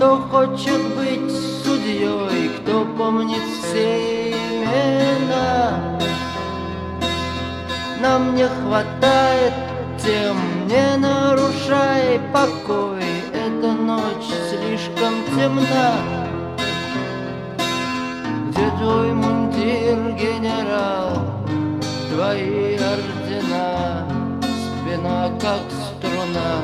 Кто хочет быть судьей, кто помнит все имена. Нам не хватает тем, не нарушай покой, эта ночь слишком темна. Где твой мундир, генерал, твои ордена, спина как струна.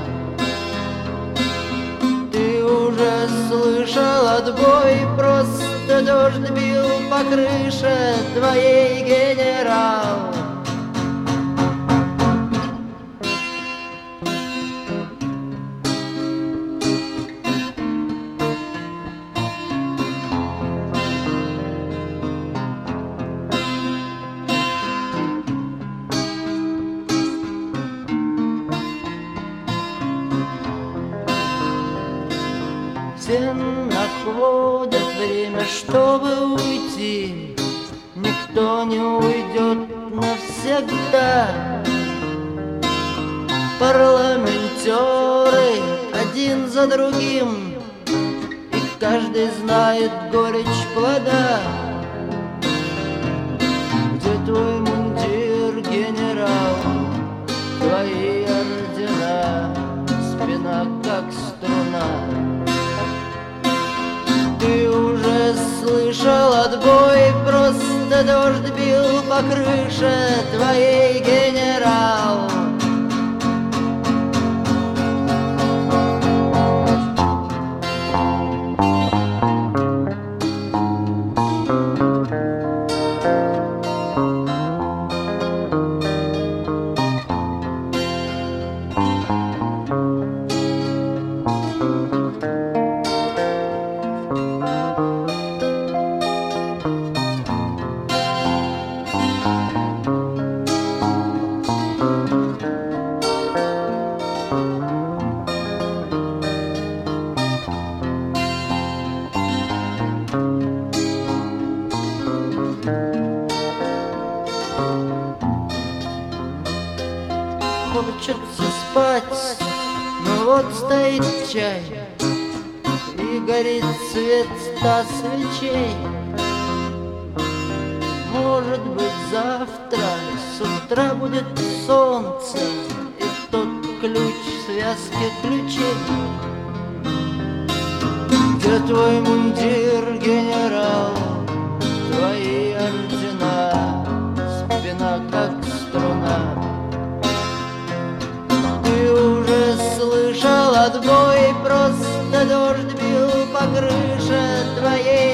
Ты уже слышал отбой, просто дождь бил по крыше твоей, генерал. Все находят время, чтобы уйти. Никто не уйдет навсегда. Парламентеры один за другим, и каждый знает горечь плода. Где твой мундир, генерал, твои ордена, спина как струна. Ты уже слышал отбой, просто дождь бил по крыше твоей, генерал. Хочется спать, но вот стоит чай, и горит свет 100 свечей. Может быть, завтра с утра будет солнце, и тот ключ в связке ключей. Где твой мундир, генерал, твои ордена, спина как струна. Ты уже слышал отбой, просто дождь бил по крыше твоей,